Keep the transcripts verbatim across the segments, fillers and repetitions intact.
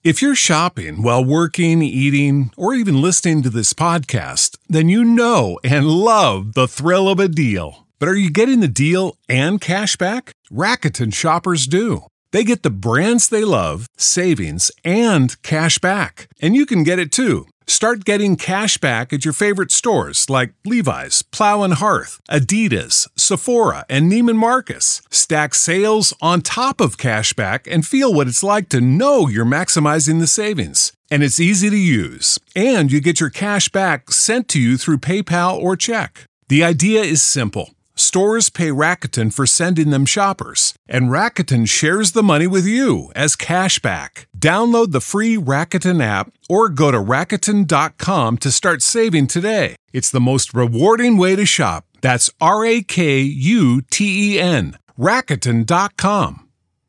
If you're shopping while working, eating, or even listening to this podcast, then you know and love the thrill of a deal. But are you getting the deal and cash back? Rakuten shoppers do. They get the brands they love, savings, and cash back. And you can get it too. Start getting cash back at your favorite stores like Levi's, Plow and Hearth, Adidas, Sephora, and Neiman Marcus. Stack sales on top of cash back and feel what it's like to know you're maximizing the savings. And it's easy to use. And you get your cash back sent to you through PayPal or check. The idea is simple. Stores pay Rakuten for sending them shoppers, and Rakuten shares the money with you as cash back. Download the free Rakuten app or go to Rakuten dot com to start saving today. It's the most rewarding way to shop. That's R A K U T E N. Rakuten dot com.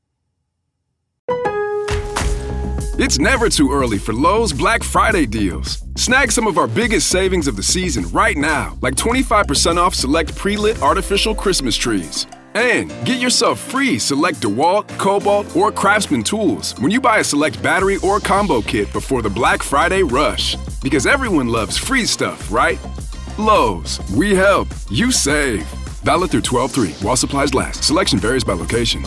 It's never too early for Lowe's Black Friday deals. Snag some of our biggest savings of the season right now, like twenty-five percent off select pre-lit artificial Christmas trees. And get yourself free select DeWalt, Cobalt, or Craftsman tools when you buy a select battery or combo kit before the Black Friday rush. Because everyone loves free stuff, right? Lowe's, we help, you save. Valid through twelve three while supplies last. Selection varies by location.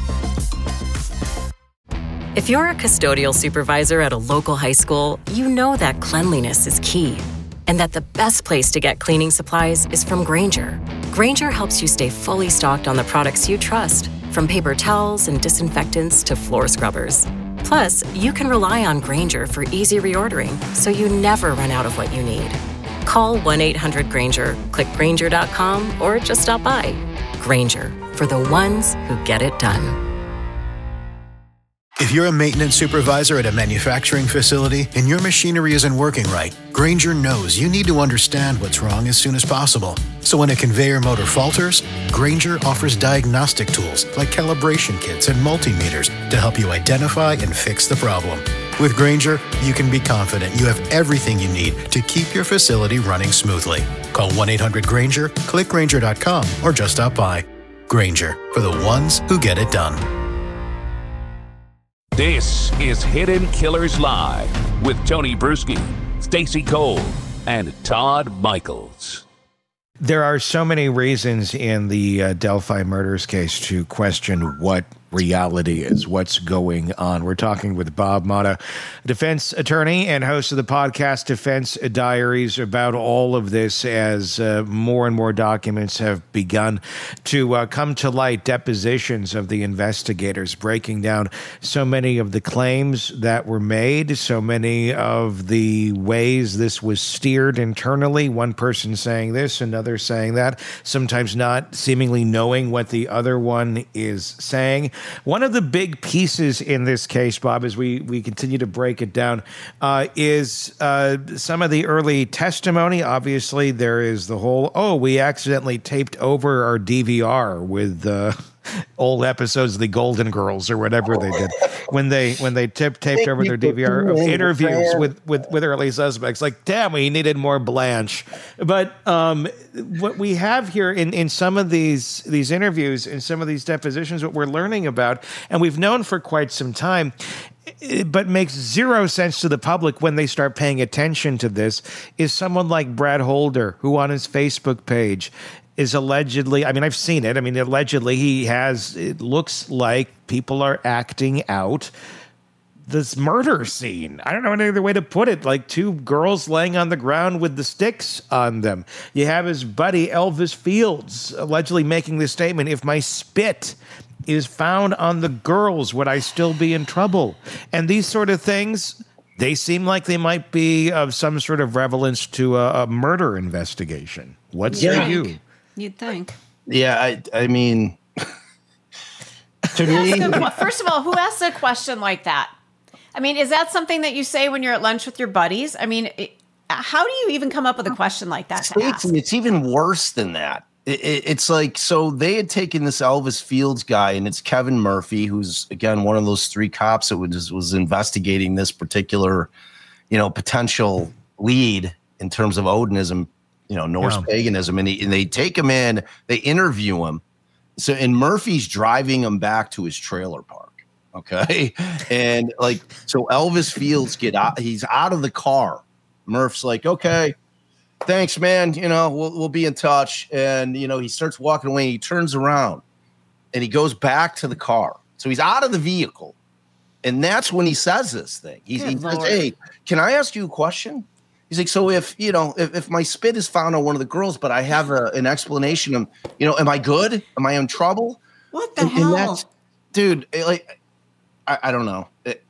If you're a custodial supervisor at a local high school, you know that cleanliness is key, and that the best place to get cleaning supplies is from Grainger. Grainger helps you stay fully stocked on the products you trust, from paper towels and disinfectants to floor scrubbers. Plus, you can rely on Grainger for easy reordering, so you never run out of what you need. Call one eight hundred Grainger, click Grainger dot com, or just stop by. Grainger, for the ones who get it done. If you're a maintenance supervisor at a manufacturing facility and your machinery isn't working right, Grainger knows you need to understand what's wrong as soon as possible. So when a conveyor motor falters, Grainger offers diagnostic tools like calibration kits and multimeters to help you identify and fix the problem. With Grainger, you can be confident you have everything you need to keep your facility running smoothly. Call one eight hundred Grainger, click Grainger dot com, or just stop by. Grainger, for the ones who get it done. This is Hidden Killers Live with Tony Bruschi, Stacey Cole, and Todd Michaels. There are so many reasons in the uh, Delphi murders case to question what reality is, what's going on. We're talking with Bob Motta, defense attorney and host of the podcast Defense Diaries, about all of this as uh, more and more documents have begun to uh, come to light, depositions of the investigators breaking down so many of the claims that were made, so many of the ways this was steered internally, one person saying this, another saying that, sometimes not seemingly knowing what the other one is saying. One of the big pieces in this case, Bob, as we, we continue to break it down, uh, is uh, some of the early testimony. Obviously, there is the whole, oh, we accidentally taped over our D V R with uh, old episodes of the Golden Girls or whatever they did when they when they tip, taped over their D V R of interviews with, with, with early suspects. Like, damn, we needed more Blanche. But um, what we have here in, in some of these these interviews, in some of these depositions, what we're learning about, and we've known for quite some time, but makes zero sense to the public when they start paying attention to this, is someone like Brad Holder, who on his Facebook page is allegedly, I mean, I've seen it. I mean, allegedly he has, it looks like people are acting out this murder scene. I don't know any other way to put it. Like two girls laying on the ground with the sticks on them. You have his buddy Elvis Fields allegedly making this statement, if my spit is found on the girls, would I still be in trouble? And these sort of things, they seem like they might be of some sort of relevance to a, a murder investigation. What say you? You'd think. Yeah, I, I mean, to me, first of all, who asks a question like that? I mean, is that something that you say when you're at lunch with your buddies? I mean, it, how do you even come up with a question like that to ask? It's even worse than that. It, it, it's like, so they had taken this Elvis Fields guy, and it's Kevin Murphy, who's, again, one of those three cops that was, was investigating this particular, you know, potential lead in terms of Odinism, you know, Norse yeah. paganism. And, he, and they take him in, they interview him. So, and Murphy's driving him back to his trailer park. Okay. And like, so Elvis Fields get out, he's out of the car. Murph's like, okay, thanks, man. You know, we'll, we'll be in touch. And, you know, he starts walking away and he turns around and he goes back to the car. So he's out of the vehicle. And that's when he says this thing. He's, he says, hey, can I ask you a question? He's like, so if, you know, if, if my spit is found on one of the girls, but I have a, an explanation of, you know, am I good? Am I in trouble? What the and, hell? And that's, dude, it, like, I, I don't know. It,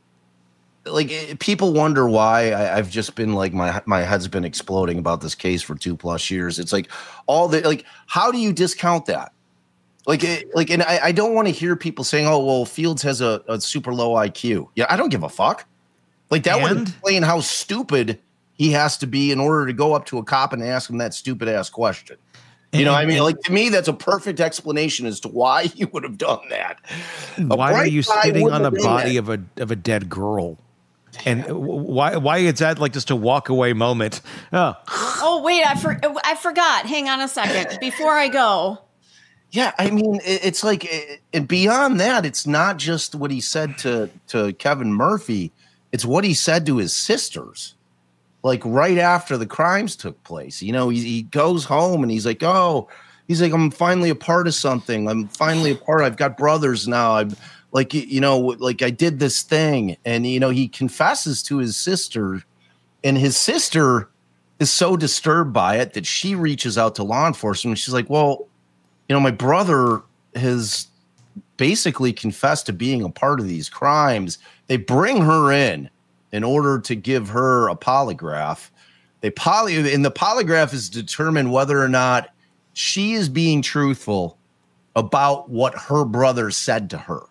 like it, people wonder why I, I've just been like, my, my head's been exploding about this case for two plus years. It's like all the, like, how do you discount that? Like, it, like, and I, I don't want to hear people saying, oh, well, Fields has a, a super low I Q. Yeah. I don't give a fuck. Like that And? would explain how stupid he has to be in order to go up to a cop and ask him that stupid ass question. You know, I mean, like to me, that's a perfect explanation as to why he would have done that. Why are you spitting on the body of a of a dead girl? And why why is that like just a walk away moment? Oh, oh wait, I for, I forgot. Hang on a second before I go. Yeah, I mean, it's like, and beyond that, it's not just what he said to to Kevin Murphy; it's what he said to his sisters. Like right after the crimes took place, you know, he, he goes home and he's like, oh, he's like, I'm finally a part of something. I'm finally a part. I've got brothers now. I'm like, you know, like I did this thing. And, you know, he confesses to his sister, and his sister is so disturbed by it that she reaches out to law enforcement. She's like, well, you know, my brother has basically confessed to being a part of these crimes. They bring her in. In order to give her a polygraph, they poly and the polygraph is determined whether or not she is being truthful about what her brother said to her.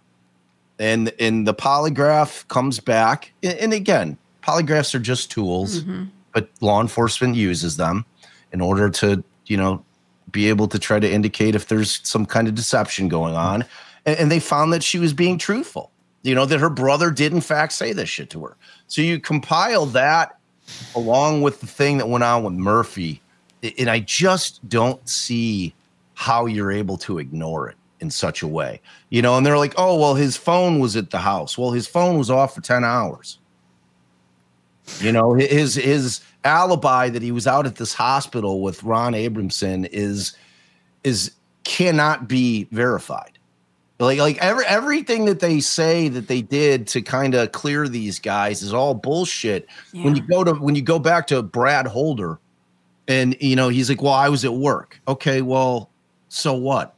And and the polygraph comes back. And again, polygraphs are just tools, mm-hmm. but law enforcement uses them in order to, you know, be able to try to indicate if there's some kind of deception going on. And, and they found that she was being truthful. You know, that her brother did, in fact, say this shit to her. So you compile that along with the thing that went on with Murphy, and I just don't see how you're able to ignore it in such a way. You know, and they're like, oh, well, his phone was at the house. Well, his phone was off for ten hours. You know, his his alibi that he was out at this hospital with Ron Abramson is is cannot be verified. Like, like every everything that they say that they did to kind of clear these guys is all bullshit. Yeah. When you go to when you go back to Brad Holder, and you know he's like, "Well, I was at work." Okay, well, so what?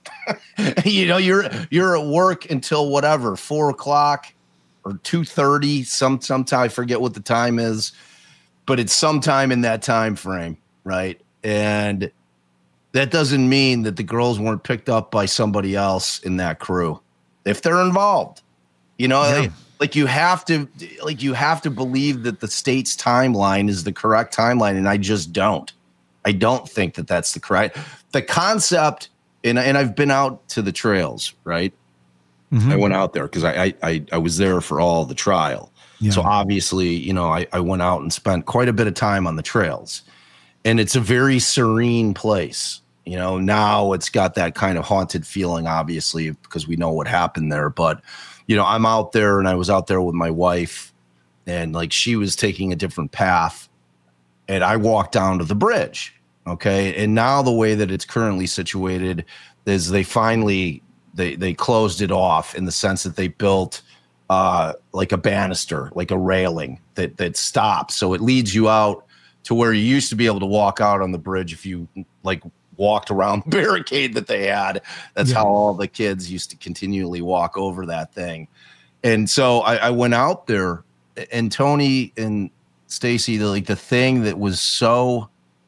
you know, you're you're at work until whatever four o'clock or two thirty. Some sometime I forget what the time is, but it's sometime in that time frame, right? And that doesn't mean that the girls weren't picked up by somebody else in that crew if they're involved. You know, yeah. like, like you have to like you have to believe that the state's timeline is the correct timeline, and I just don't. I don't think that that's the correct the concept. And and I've been out to the trails, right? Mm-hmm. I went out there because I, I I was there for all the trial. Yeah. So obviously, you know, I, I went out and spent quite a bit of time on the trails, and it's a very serene place. You know, now it's got that kind of haunted feeling, obviously, because we know what happened there. But, you know, I'm out there and I was out there with my wife, and like she was taking a different path, and I walked down to the bridge. OK, and now the way that it's currently situated is they finally they they closed it off in the sense that they built uh, like a banister, like a railing that that stops. So it leads you out to where you used to be able to walk out on the bridge if you like walked around the barricade that they had. That's yeah. how all the kids used to continually walk over that thing. And so I, I went out there, and Tony and Stacy, the, like the thing that was so,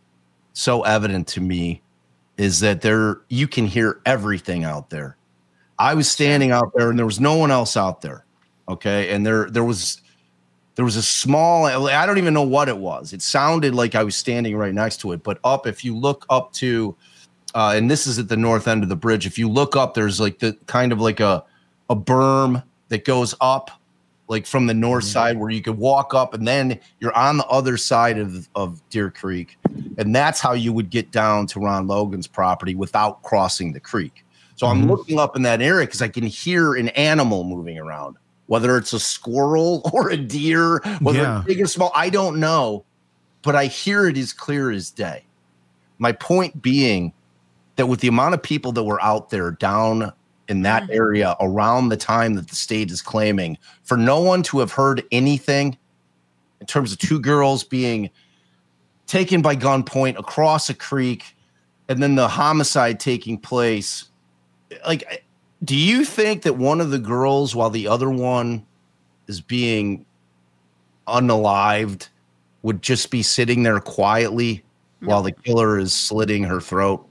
so evident to me is that there, you can hear everything out there. I was standing out there and there was no one else out there. Okay. And there, there was, there was a small, I don't even know what it was. It sounded like I was standing right next to it, but up, if you look up to, uh, and this is at the north end of the bridge. If you look up, there's like the kind of like a, a berm that goes up like from the north mm-hmm. side where you could walk up, and then you're on the other side of, of Deer Creek. And that's how you would get down to Ron Logan's property without crossing the creek. So mm-hmm. I'm looking up in that area because I can hear an animal moving around. whether it's a squirrel or a deer, whether Yeah. it's big or small, I don't know, but I hear it as clear as day. My point being that with the amount of people that were out there down in that area around the time that the state is claiming, for no one to have heard anything in terms of two girls being taken by gunpoint across a creek and then the homicide taking place, like, do you think that one of the girls, while the other one is being unalived, would just be sitting there quietly while the killer is slitting her throat?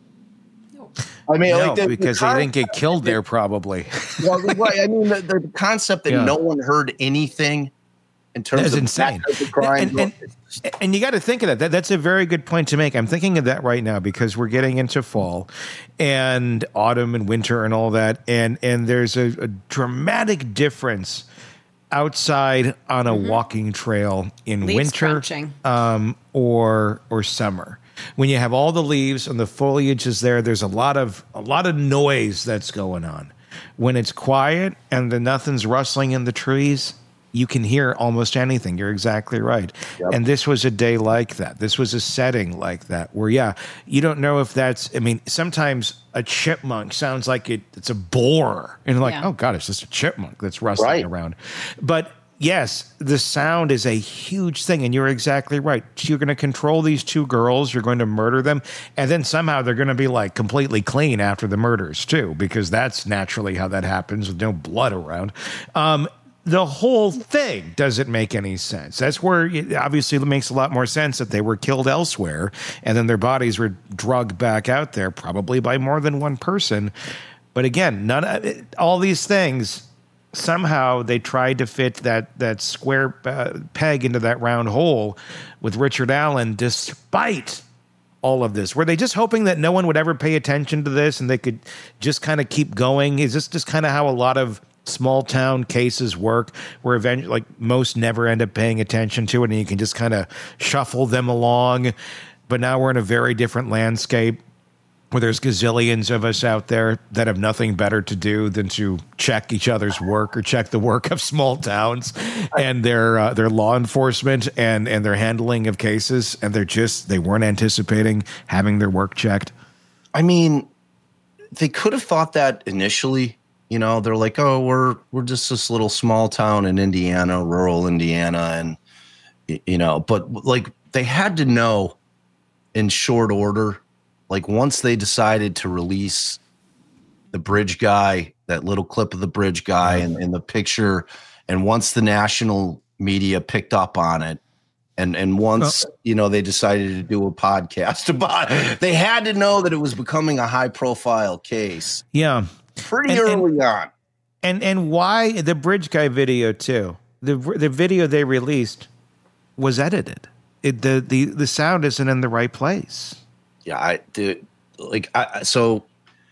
I mean, No, like the, because the they con- didn't get killed there, probably. well, right. I mean, the, the concept that Yeah. no one heard anything in terms That's of insane. that type of crime. And, and, and you got to think of that. that. That's a very good point to make. I'm thinking of that right now because we're getting into fall and autumn and winter and all that. And, and there's a, a dramatic difference outside on a walking trail in Leaves winter crunching. um, or or summer. When you have all the leaves and the foliage is there, there's a lot of a lot of noise that's going on. When it's quiet and the nothing's rustling in the trees, you can hear almost anything. You're exactly right. Yep. And this was a day like that. This was a setting like that where, yeah, you don't know if that's, I mean, sometimes a chipmunk sounds like it, it's a boar. And like, Yeah. oh God, it's just a chipmunk that's rustling Right. around. But yes, the sound is a huge thing. And you're exactly right. You're going to control these two girls. You're going to murder them. And then somehow they're going to be like completely clean after the murders too, because that's naturally how that happens with no blood around. Um, the whole thing doesn't make any sense. That's where it obviously it makes a lot more sense that they were killed elsewhere and then their bodies were drugged back out there, probably by more than one person. But again, none of it, all these things, somehow they tried to fit that that square uh, peg into that round hole with Richard Allen, despite all of this. Were they just hoping that no one would ever pay attention to this and they could just kind of keep going? Is this just kind of how a lot of small town cases work, where eventually, like, most never end up paying attention to it and you can just kind of shuffle them along? But now we're in a very different landscape where there's gazillions of us out there that have nothing better to do than to check each other's work or check the work of small towns and their uh, their law enforcement and and their handling of cases, and they're just they weren't anticipating having their work checked. I mean, they could have thought that initially. You know, they're like, oh, we're we're just this little small town in Indiana, rural Indiana, and y- you know, but like they had to know in short order. Like once they decided to release the bridge guy, that little clip of the bridge guy and, and the picture, and once the national media picked up on it, and and once Well, you know they decided to do a podcast about it, they had to know that it was becoming a high profile case Yeah. pretty And- and- early on. And and why the bridge guy video too? The the video they released was edited. It, the the the sound isn't in the right place. Yeah, I dude, like I so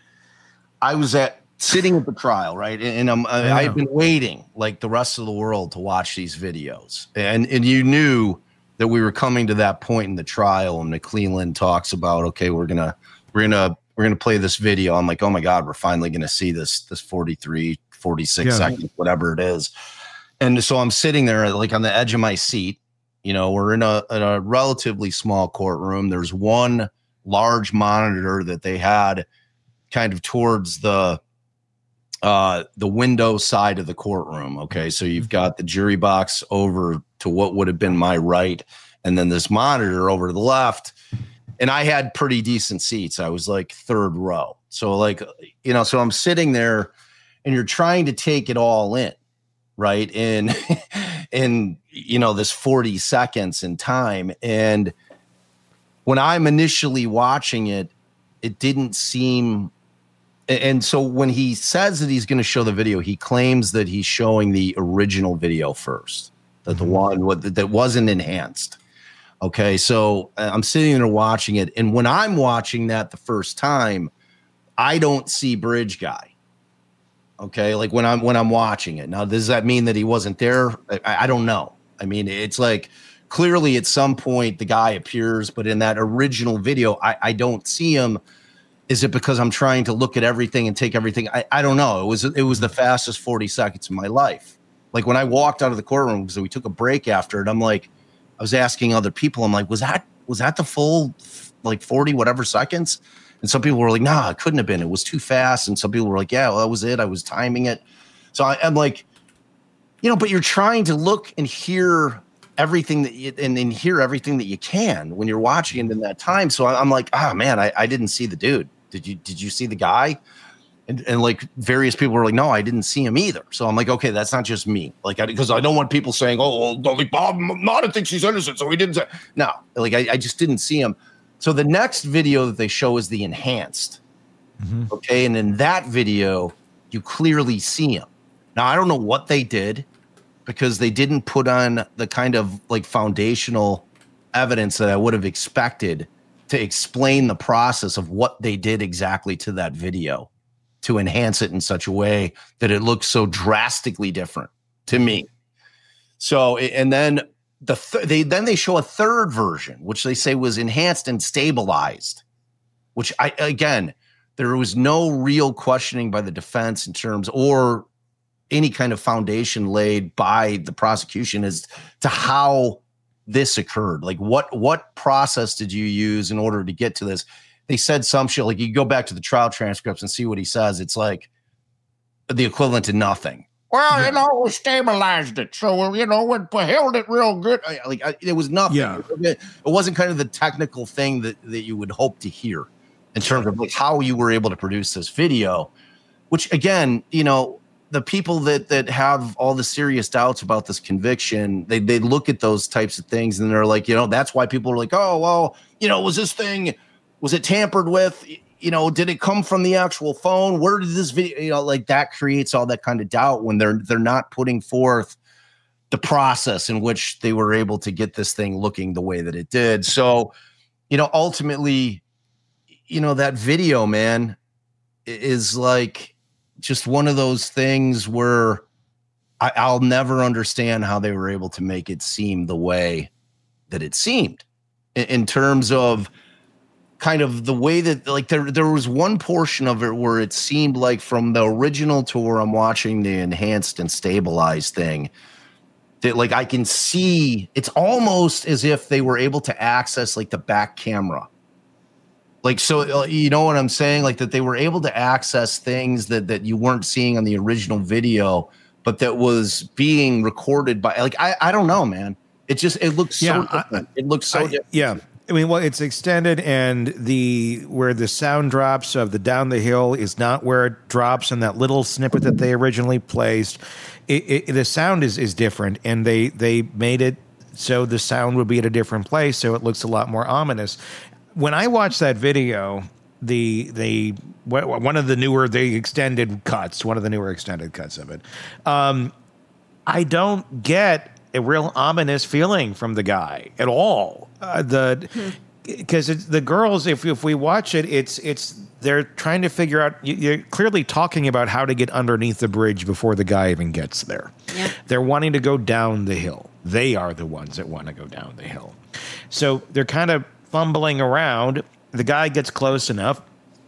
I was at sitting at the trial, right? And, and I'm I, Yeah. I've been waiting like the rest of the world to watch these videos. And and you knew that we were coming to that point in the trial, and McClelland talks about, okay, we're gonna we're gonna we're gonna play this video. I'm like, oh my God, we're finally gonna see this this forty-three, forty-six Yeah. seconds, whatever it is. And so I'm sitting there like on the edge of my seat. You know, we're in a in a relatively small courtroom. There's one large monitor that they had kind of towards the uh the window side of the courtroom. Okay, so you've got the jury box over to what would have been my right, and then this monitor over to the left. And I had pretty decent seats. I was like third row. So like, you know, so I'm sitting there and you're trying to take it all in, right? In in you know, this forty seconds in time. And when I'm initially watching it, it didn't seem. And so when he says that he's going to show the video, he claims that he's showing the original video first, that the one with, that wasn't enhanced. Okay, so I'm sitting there watching it, and when I'm watching that the first time, I don't see Bridge Guy. Okay, like when I'm when I'm watching it. Now, does that mean that he wasn't there? I, I don't know. I mean, it's like clearly at some point the guy appears, but in that original video, I, I don't see him. Is it because I'm trying to look at everything and take everything? I, I don't know. It was it was the fastest forty seconds of my life. Like when I walked out of the courtroom, so we took a break after it, I'm like, I was asking other people, I'm like, was that was that the full like forty whatever seconds? And some people were like, nah, it couldn't have been. It was too fast. And some people were like, yeah, well, that was it. I was timing it. So I, I'm like, you know, but you're trying to look and hear everything that you and, and hear everything that you can when you're watching it in that time. So I'm like, oh man, I, I didn't see the dude. Did you did you see the guy? And, and like various people were like, no, I didn't see him either. So I'm like, okay, that's not just me. Like, because I, I don't want people saying, oh, well, like Bob Motta thinks he's innocent, so he didn't say. No, like I, I just didn't see him. So the next video that they show is the enhanced. Mm-hmm. Okay. And in that video, you clearly see him. Now, I don't know what they did because they didn't put on the kind of like foundational evidence that I would have expected to explain the process of what they did exactly to that video to enhance it in such a way that it looks so drastically different to me. So, and then The th- they then they show a third version, which they say was enhanced and stabilized, which I again, there was no real questioning by the defense in terms or any kind of foundation laid by the prosecution as to how this occurred. Like what what process did you use in order to get to this? They said some shit like you go back to the trial transcripts and see what he says. It's like the equivalent to nothing. Well, you know, we stabilized it, so you know, we held it real good. Like I, it was nothing. Yeah. It wasn't kind of the technical thing that, that you would hope to hear in terms of like how you were able to produce this video. Which again, you know, the people that that have all the serious doubts about this conviction, they they look at those types of things and they're like, you know, that's why people are like, oh, well, you know, was this thing, was it tampered with? You know, did it come from the actual phone? Where did this video, you know, like that creates all that kind of doubt when they're they're not putting forth the process in which they were able to get this thing looking the way that it did. So, you know, ultimately, you know, that video, man, is like just one of those things where I, I'll never understand how they were able to make it seem the way that it seemed in, in terms of kind of the way that like there there was one portion of it where it seemed like from the original to where I'm watching the enhanced and stabilized thing that like I can see it's almost as if they were able to access like the back camera. Like, so, you know what I'm saying? Like that they were able to access things that, that you weren't seeing on the original video, but that was being recorded by like, I, I don't know, man. It just, it looks so Yeah, different. It looks so I- different. Yeah. I mean, well, it's extended, and the where the sound drops of the down the hill is not where it drops in that little snippet that they originally placed. It, it, the sound is is different, and they they made it so the sound would be at a different place, so it looks a lot more ominous. When I watched that video, the the one of the newer the extended cuts, one of the newer extended cuts of it, um, I don't get a real ominous feeling from the guy at all. Uh, the because it's the girls, if if we watch it, it's it's they're trying to figure out. You're clearly talking about how to get underneath the bridge before the guy even gets there. Yeah. They're wanting to go down the hill. They are the ones that want to go down the hill. So they're kind of fumbling around. The guy gets close enough.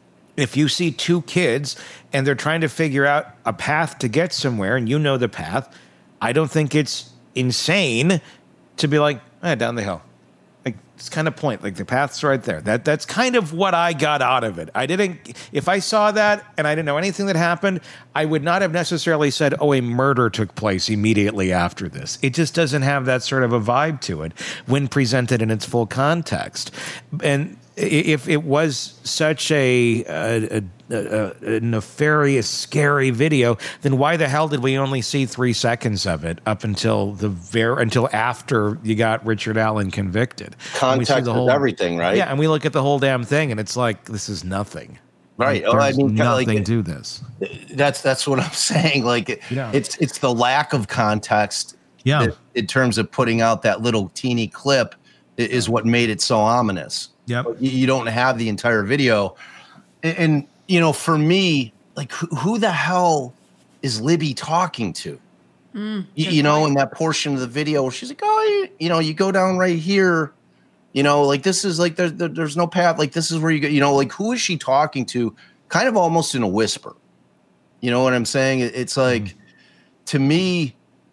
If you see two kids and they're trying to figure out a path to get somewhere, and you know the path, I don't think it's insane to be like, eh, down the hill. Like, it's kind of point. Like, the path's right there. That That's kind of what I got out of it. I didn't, if I saw that and I didn't know anything that happened, I would not have necessarily said, oh, a murder took place immediately after this. It just doesn't have that sort of a vibe to it when presented in its full context. And if it was such a, a, a, a nefarious, scary video, then why the hell did we only see three seconds of it up until the ver- until after you got Richard Allen convicted? Context the whole, is everything, right? Yeah, and we look at the whole damn thing, and it's like, this is nothing. Right. Like, Oh, I there's mean, kinda nothing like- to this. That's that's what I'm saying. Like Yeah. it's it's the lack of context. Yeah. that, in terms of putting out that little teeny clip, i- is what made it so ominous. Yep. You, you don't have the entire video, and, and you know, for me, like who, who the hell is Libby talking to? Mm, you, you know, in that portion of the video where she's like, oh, you, you know, you go down right here. You know, like this is like there, there, there's no path. Like this is where you go. You know, like who is she talking to? Kind of almost in a whisper. You know what I'm saying? It, it's like, to me,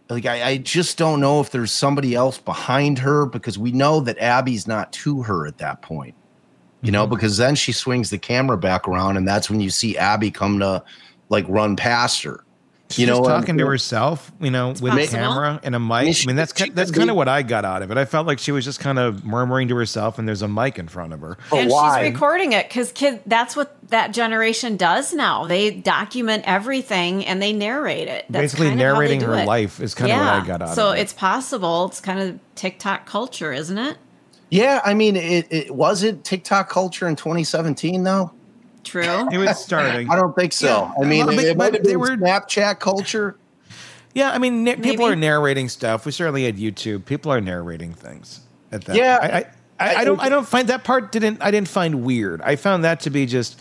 like I, I just don't know if there's somebody else behind her, because we know that Abby's not to her at that point, you know, because then she swings the camera back around, and that's when you see Abby come to like run past her. She's you know, just talking um, to herself, you know, with possible. a camera and a mic. I I mean, mean, she- that's she ki- that's could kind be- of what I got out of it. I felt like she was just kind of murmuring to herself, and there's a mic in front of her. and why? she's recording it because kid, that's what that generation does now. They document everything and they narrate it. That's Basically kind of how they narrating do her it. life is kind yeah. of what I got out so of it. it's possible. It's kind of TikTok culture, isn't it? Yeah, I mean, it, it was it TikTok culture in twenty seventeen though. True. It was starting. I don't think so. I mean, Well, it, but- it might but have they been were- Snapchat culture. Yeah, I mean, na- people Maybe. are narrating stuff. We certainly had YouTube. People are narrating things at that. Yeah. I, I, I, I don't. I don't find that part didn't. I didn't find weird. I found that to be just.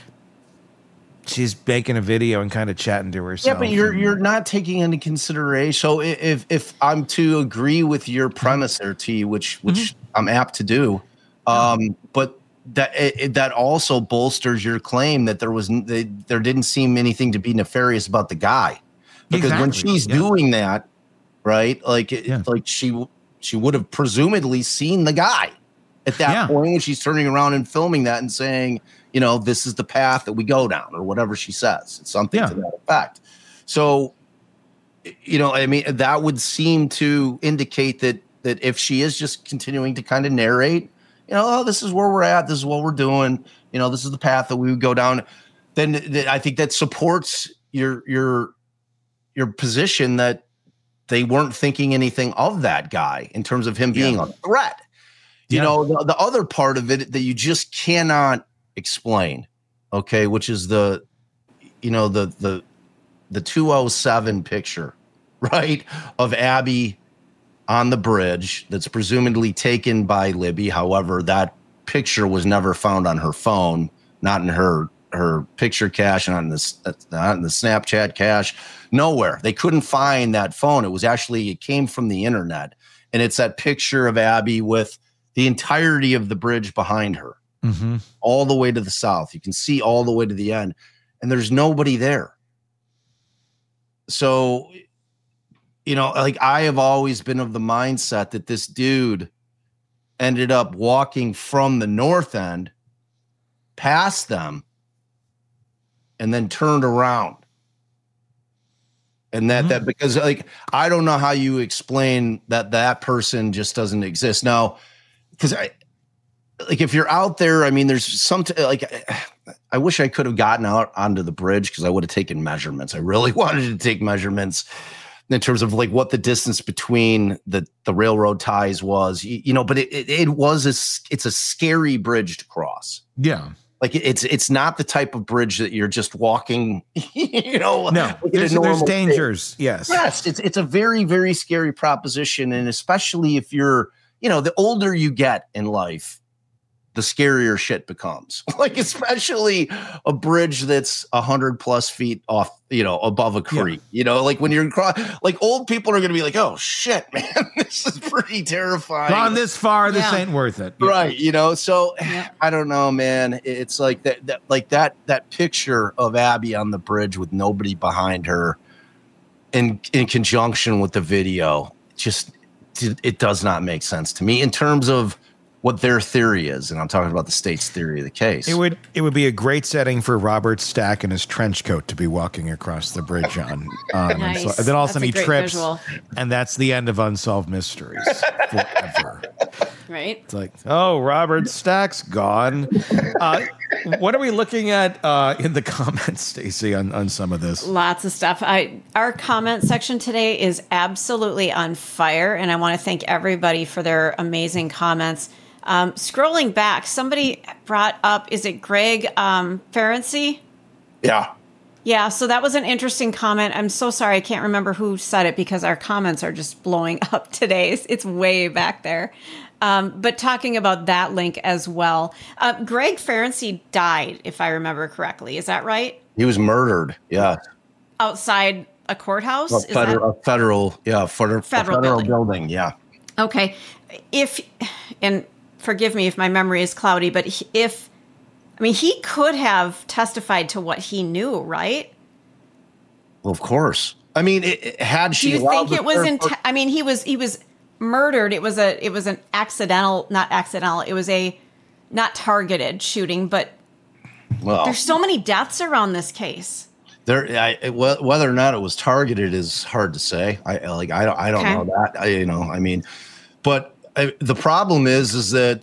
She's making a video and kind of chatting to herself. Yeah, but you're and- you're not taking into consideration. So i- if if I'm to agree with your premise there, T, which which I'm apt to do, um, but that it, it- that also bolsters your claim that there was n- they, there didn't seem anything to be nefarious about the guy, because when Exactly, she's yeah. doing that, right? Like it, Yeah. like she w- she would have presumably seen the guy at that Yeah. point when she's turning around and filming that and saying, you know, this is the path that we go down, or whatever she says. It's something Yeah. to that effect. So, you know, I mean, that would seem to indicate that that if she is just continuing to kind of narrate, you know, oh, this is where we're at, this is what we're doing, you know, this is the path that we would go down, then th- I think that supports your your your position that they weren't thinking anything of that guy in terms of him being a threat. You Yeah. know, the, the other part of it that you just cannot explain, okay, which is the, you know, the the the two oh seven picture, right, of Abby on the bridge that's presumably taken by Libby. However, that picture was never found on her phone, not in her her picture cache, not in the not in the Snapchat cache, nowhere. They couldn't find that phone. It was actually, it came from the internet, and it's that picture of Abby with the entirety of the bridge behind her, Mhm. all the way to the south. You can see all the way to the end, and there's nobody there. So, you know, like, I have always been of the mindset that this dude ended up walking from the north end past them and then turned around. And that, Mm-hmm. that because, like, I don't know how you explain that that person just doesn't exist now. Because I, like, if you're out there, I mean, there's some, t- like, I wish I could have gotten out onto the bridge, because I would have taken measurements. I really wanted to take measurements in terms of, like, what the distance between the, the railroad ties was, you, you know, but it, it, it was, a, s- it's a scary bridge to cross. Yeah. Like, it- it's, it's not the type of bridge that you're just walking, you know. No, like, at a there's, there's normal- dangers. Yes. Yes, it's it's a very, very scary proposition. And especially if you're, you know, the older you get in life, the scarier shit becomes. Like, especially a bridge that's a hundred plus feet off, you know, above a creek. You know, like, when you're across, like, old people are going to be like, "Oh shit, man, this is pretty terrifying." Gone this far, this Yeah. ain't worth it. Right, you know. So Yeah. I don't know, man. It's like that, that, like that, that picture of Abby on the bridge with nobody behind her, in in conjunction with the video, just it does not make sense to me in terms of what their theory is. And I'm talking about the state's theory of the case. It would it would be a great setting for Robert Stack in his trench coat to be walking across the bridge on. Um, and, Nice. so, and then all of a That's sudden a he great trips, visual. and that's the end of Unsolved Mysteries forever. Right? It's like, oh, Robert Stack's gone. Uh, what are we looking at uh, in the comments, Stacey, on, on some of this? Lots of stuff. I our comment section today is absolutely on fire, and I want to thank everybody for their amazing comments. Um, scrolling back, somebody brought up, is it Greg um, Ferenczi? yeah. Yeah, so that was an interesting comment. I'm so sorry, I can't remember who said it because our comments are just blowing up today. It's, it's way back there. Um, but talking about that link as well. Uh, Greg Ferenczi died, if I remember correctly. Is that right? He was murdered. Yeah. Outside a courthouse? A Is that- federal, a federal, yeah, federal, Federal federal building. building. Yeah. Okay. If, and forgive me if my memory is cloudy, but he- if, I mean, he could have testified to what he knew, right? Well, of course. I mean, it, it, had Do she you allowed think the it was third in? party- I mean, he was he was murdered. It was a it was an accidental, not accidental. It was a not targeted shooting, but well, there's so many deaths around this case. There, I, it, whether or not it was targeted is hard to say. I like, I don't, I don't Okay. know that. I, you know, I mean, but I, the problem is, is that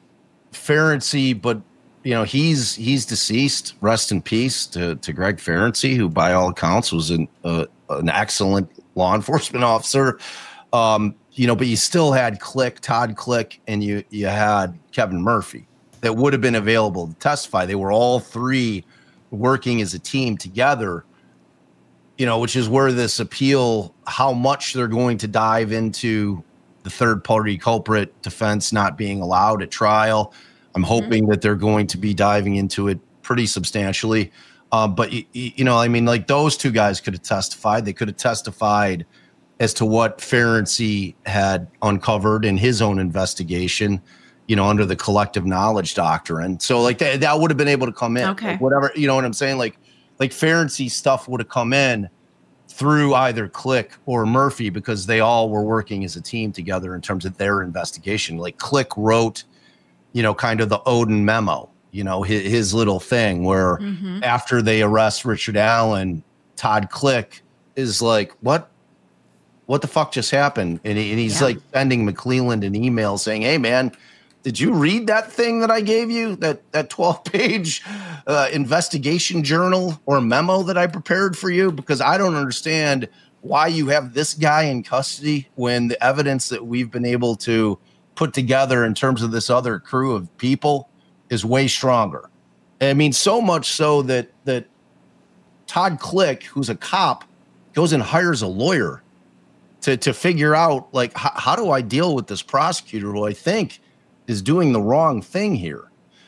Ferenczi, but you know, he's he's deceased. Rest in peace to to Greg Ferenczi, who by all accounts was an uh, an excellent law enforcement officer. Um, you know, but you still had Click, Todd Click, and you you had Kevin Murphy that would have been available to testify. They were all three working as a team together, you know, which is where this appeal, how much they're going to dive into the third party culprit defense not being allowed at trial. I'm hoping mm-hmm. that they're going to be diving into it pretty substantially. Um, but, you, you know, I mean, like those two guys could have testified. They could have testified as to what Ferenczi had uncovered in his own investigation, you know, under the collective knowledge doctrine. So like that, that would have been able to come in. Okay. Like whatever, you know what I'm saying? Like, like Ferenczi stuff would have come in through either Click or Murphy because they all were working as a team together in terms of their investigation. Like Click wrote, you know, kind of the Odin memo, you know, his, his little thing where mm-hmm. after they arrest Richard Allen, Todd Click is like, what, what the fuck just happened? And, he, and he's yeah. like sending McClelland an email saying, hey man, did you read that thing that I gave you, that that twelve page uh, investigation journal or memo that I prepared for you? Because I don't understand why you have this guy in custody when the evidence that we've been able to put together in terms of this other crew of people is way stronger. I mean, so much so that that Todd Click, who's a cop, goes and hires a lawyer to to figure out, like, how, how do I deal with this prosecutor who I think is doing the wrong thing here.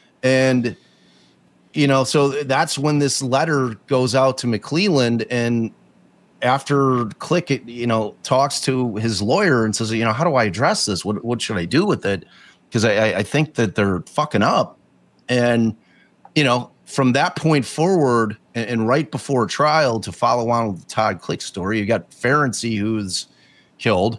And, you know, so that's when this letter goes out to McClelland, and after Click, it, you know, talks to his lawyer and says, you know, how do I address this? What what should I do with it? Because I, I think that they're fucking up. And, you know, from that point forward and, and right before trial, to follow on with the Todd Click story, you got Ferenczi, who's killed.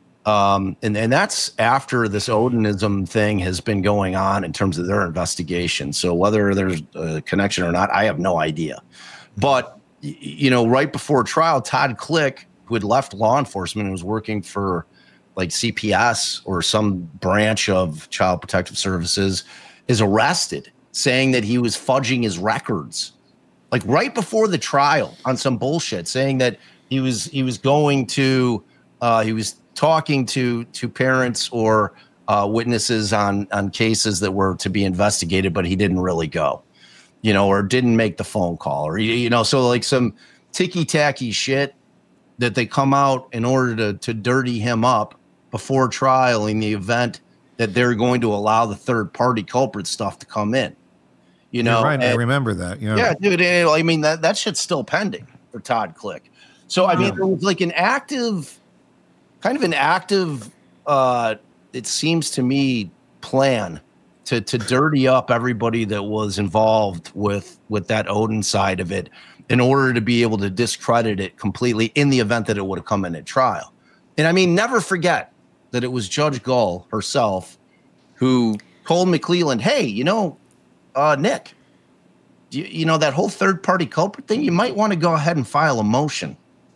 Um, and, and that's after this Odinism thing has been going on in terms of their investigation. So whether there's a connection or not, I have no idea. But, y- you know, right before trial, Todd Click, who had left law enforcement and was working for like C P S or some branch of Child Protective Services, is arrested, saying that he was fudging his records, like right before the trial on some bullshit, saying that he was he was going to uh, he was talking to to parents or uh, witnesses on on cases that were to be investigated, but he didn't really go, you know, or didn't make the phone call, or you know, so like some ticky tacky shit that they come out in order to to dirty him up before trial in the event that they're going to allow the third party culprit stuff to come in. You know, You're right. and, I remember that. Yeah, yeah, dude. I mean, that that shit's still pending for Todd Click. So I mean, Yeah. it was like an active. Kind of an active, uh, it seems to me, plan to to dirty up everybody that was involved with with that Odin side of it in order to be able to discredit it completely in the event that it would have come in at trial. And I mean, never forget that it was Judge Gull herself who told McClelland, hey, you know, uh, Nick, you, you know, that whole third party culprit thing, you might want to go ahead and file a motion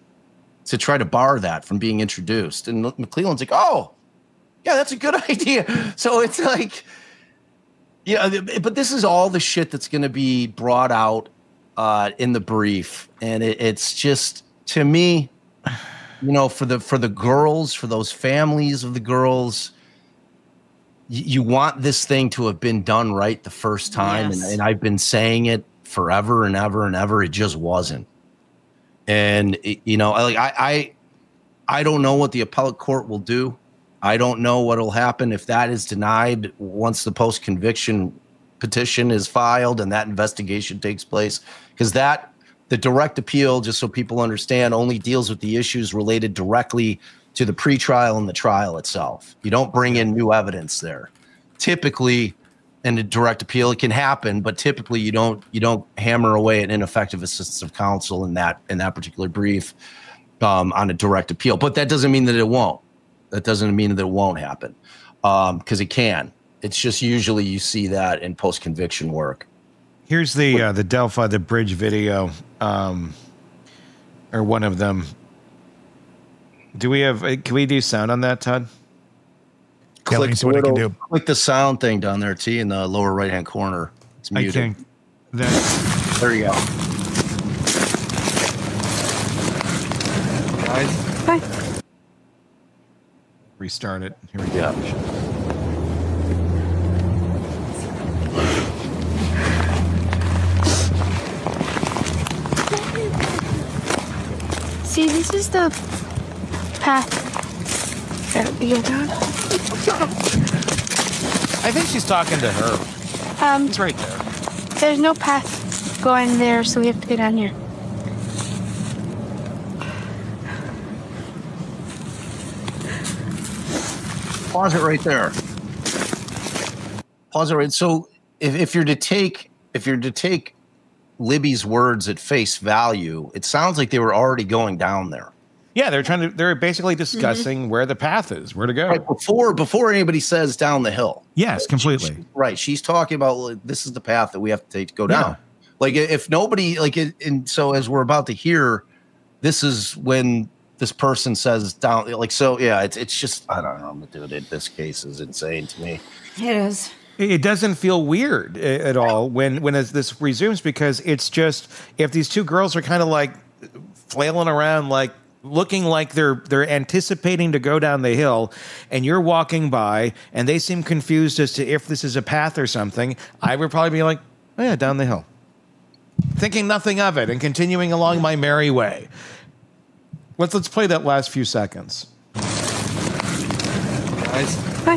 to try to bar that from being introduced. And McClelland's like, oh, yeah, that's a good idea. So it's like, yeah, but this is all the shit that's going to be brought out uh, in the brief. And it, it's just, to me, you know, for the for the girls, for those families of the girls, you, you want this thing to have been done right the first time. Yes. And, and I've been saying it forever and ever and ever. It just wasn't. And, you know, like I, I, I don't know what the appellate court will do. I don't know what will happen if that is denied once the post-conviction petition is filed and that investigation takes place. Because that, the direct appeal, just so people understand, only deals with the issues related directly to the pretrial and the trial itself. You don't bring in new evidence there. Typically, in a direct appeal, it can happen, but typically you don't you don't hammer away at ineffective assistance of counsel in that in that particular brief. um, on a direct appeal. But that doesn't mean that it won't. That doesn't mean that it won't happen, because um, it can. It's just usually you see that in post-conviction work. Here's the uh, the Delphi the bridge video, um, or one of them. Do we have? Can we do sound on that, Todd? Click, yeah, the what I can little, do. click the sound thing down there, T, in the lower right hand corner. It's muted. I can't. That, there you go. Guys, Hi. Restart it. Here we go. Yeah. See, this is the path that we go down. I think she's talking to her. Um, It's right there. there's no path going there, so we have to go down here. Pause it right there. Pause it right. So if, if you're to take if you're to take Libby's words at face value, it sounds like they were already going down there. Yeah, they're trying to. They're basically discussing mm-hmm. where the path is, where to go. Right, before before anybody says down the hill. Yes, completely. She, she, right. She's talking about like, this is the path that we have to take to go down. Yeah. Like if nobody like it, and so as we're about to hear, this is when this person says down. Like so, yeah. It's it's just I don't know, dude. It, this case is insane to me. It is. It doesn't feel weird at all when when as this resumes, because it's just if these two girls are kind of like flailing around, like looking like they're they're anticipating to go down the hill, and you're walking by and they seem confused as to if this is a path or something, I would probably be like, oh yeah, down the hill, thinking nothing of it and continuing along my merry way. Let's let's play that last few seconds. Guys. Hi.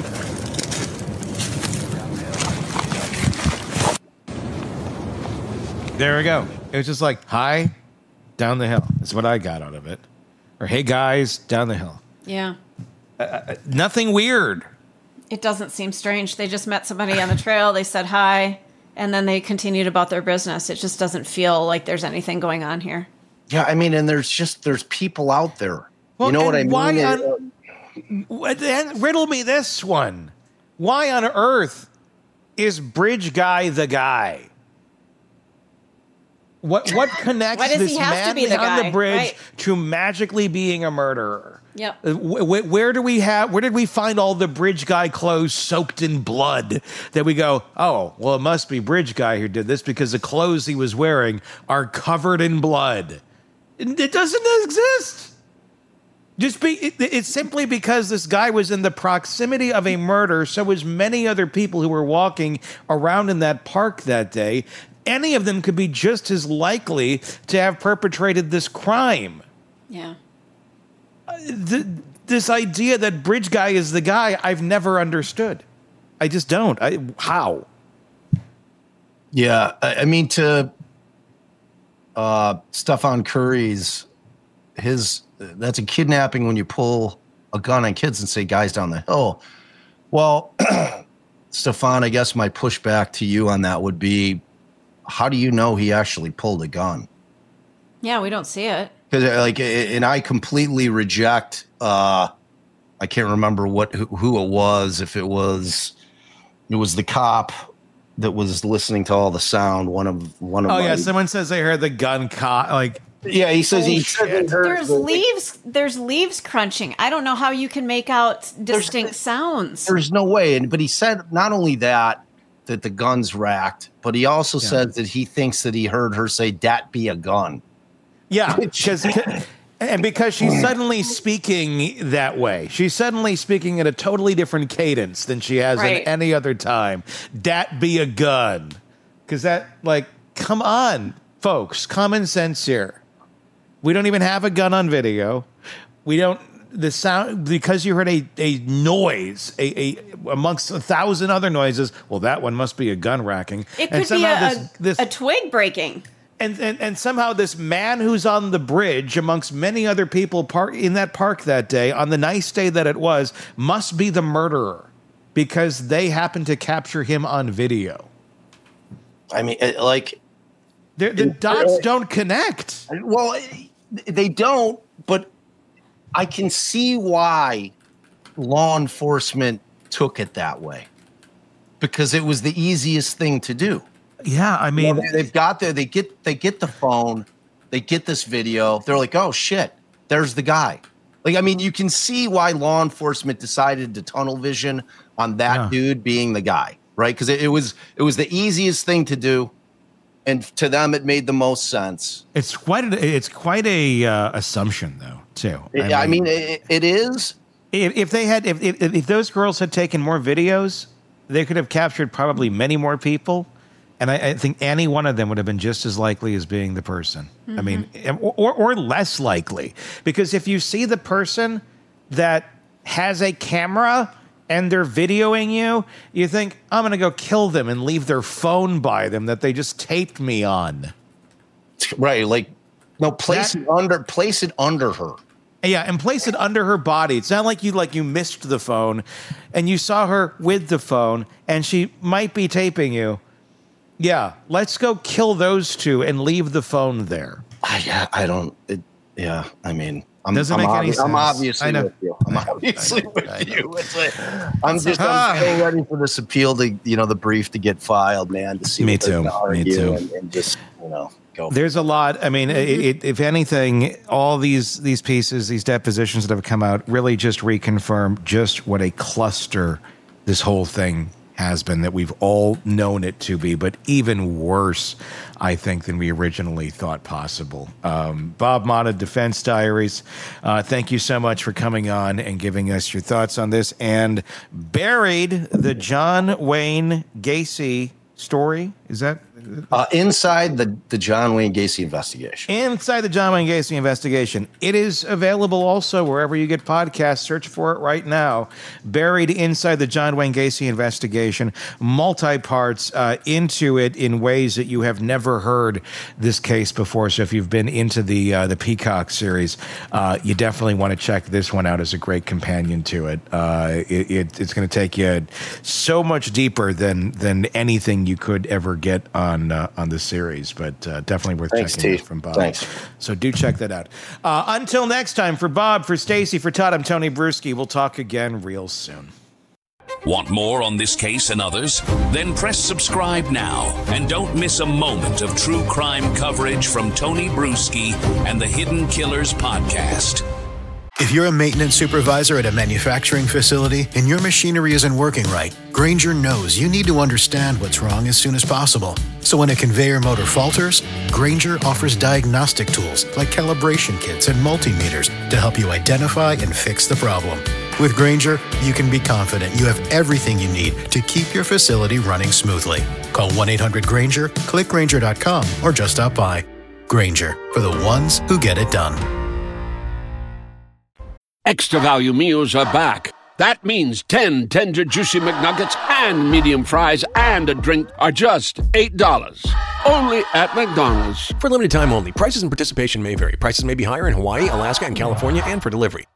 There we go. It was just like, hi, down the hill. That's what I got out of it. Or, hey, guys, down the hill. Yeah. Uh, nothing weird. It doesn't seem strange. They just met somebody on the trail. They said hi, and then they continued about their business. It just doesn't feel like there's anything going on here. Yeah, I mean, and there's just, there's people out there. Well, you know what I mean? Why on, uh, riddle me this one. Why on earth is Bridge Guy the guy? What what connects Why does this he have man to be the on guy? the bridge Right. to magically being a murderer? Yep. Uh, wh- where do we have? Where did we find all the Bridge Guy clothes soaked in blood? That we go, oh, well, it must be Bridge Guy who did this because the clothes he was wearing are covered in blood. It, it doesn't exist. Just be. It, it's simply because this guy was in the proximity of a murder. So was many other people who were walking around in that park that day. Any of them could be just as likely to have perpetrated this crime. Yeah. Uh, th- this idea that Bridge Guy is the guy, I've never understood. I just don't. I, how? Yeah, I, I mean, to uh, Stefan Curry's, his, that's a kidnapping when you pull a gun on kids and say, guys down the hill. Well, Stefan, I guess my pushback to you on that would be, how do you know he actually pulled a gun? Yeah, we don't see it. Because like, and I completely reject. Uh, I can't remember what who, who it was. If it was, it was the cop that was listening to all the sound. One of one of. Oh my, yeah, someone says they heard the gun caught. Like yeah, he says oh, he said heard There's the, leaves. There's leaves crunching. I don't know how you can make out distinct there's, sounds. There's no way. And but he said not only that that the gun's racked, but he also yeah. said that he thinks that he heard her say, "Dat be a gun." Yeah, because and because she's suddenly speaking that way. She's suddenly speaking in a totally different cadence than she has right. in any other time. Dat be a gun. Because that, like, come on, folks, common sense here. We don't even have a gun on video. We don't, the sound, because you heard a, a noise, a, a amongst a thousand other noises, well, that one must be a gun racking. It and could be a, this, this, a twig breaking. And, and and somehow this man who's on the bridge amongst many other people par- in that park that day, on the nice day that it was, must be the murderer because they happened to capture him on video. I mean, like... They're, the dots don't connect. Well, they don't, but I can see why law enforcement took it that way, because it was the easiest thing to do. Yeah, I mean, you know, they've got there. They get they get the phone, they get this video. They're like, oh shit, there's the guy. Like, I mean, you can see why law enforcement decided to tunnel vision on that yeah. dude being the guy, right? Because it, it was it was the easiest thing to do, and to them, it made the most sense. It's quite a, it's quite a uh, assumption, though, too. I mean, I mean it, it is. If, if they had, if, if if those girls had taken more videos, they could have captured probably many more people. And I, I think any one of them would have been just as likely as being the person. Mm-hmm. I mean, or, or less likely. Because if you see the person that has a camera and they're videoing you, you think, I'm going to go kill them and leave their phone by them that they just taped me on. Right. Like, no, place that, it under, place it under her. Yeah, and place it under her body. It's not like you like you missed the phone and you saw her with the phone and she might be taping you. Yeah, let's go kill those two and leave the phone there. Uh, yeah, I don't. It, yeah, I mean, I'm, doesn't I'm make obvi- any sense. I'm obviously I know. with you. I'm obviously I know, with I know. you. It's like, I'm just I'm so ready for this appeal to, you know, the brief to get filed, man. To see me what too. Me too. And, and just, you know, go. There's a lot. I mean, it, it, if anything, all these these pieces, these depositions that have come out, really just reconfirm just what a cluster this whole thing has been, that we've all known it to be, but even worse, I think, than we originally thought possible. Um, Bob Motta, Defense Diaries, uh, thank you so much for coming on and giving us your thoughts on this. And Buried, the John Wayne Gacy story, is that? Uh, inside the, the John Wayne Gacy investigation. Inside the John Wayne Gacy investigation. It is available also wherever you get podcasts. Search for it right now. Buried Inside the John Wayne Gacy investigation. Multi-parts uh, into it in ways that you have never heard this case before. So if you've been into the uh, the Peacock series, uh, you definitely want to check this one out as a great companion to it. Uh, it, it it's going to take you so much deeper than than anything you could ever get on On, uh, on the series, but uh, definitely worth Thanks, checking T. out from Bob. Thanks. So do check that out. Uh, until next time, for Bob, for Stacy, for Todd, I'm Tony Bruschi. We'll talk again real soon. Want more on this case and others? Then press subscribe now and don't miss a moment of true crime coverage from Tony Bruschi and the Hidden Killers podcast. If you're a maintenance supervisor at a manufacturing facility and your machinery isn't working right, Grainger knows you need to understand what's wrong as soon as possible. So when a conveyor motor falters, Grainger offers diagnostic tools like calibration kits and multimeters to help you identify and fix the problem. With Grainger, you can be confident you have everything you need to keep your facility running smoothly. Call one eight hundred Grainger, click Grainger dot com, or just stop by. Grainger, for the ones who get it done. Extra value meals are back. That means ten tender, juicy McNuggets and medium fries and a drink are just eight dollars. Only at McDonald's. For limited time only. Prices and participation may vary. Prices may be higher in Hawaii, Alaska, and California, and for delivery.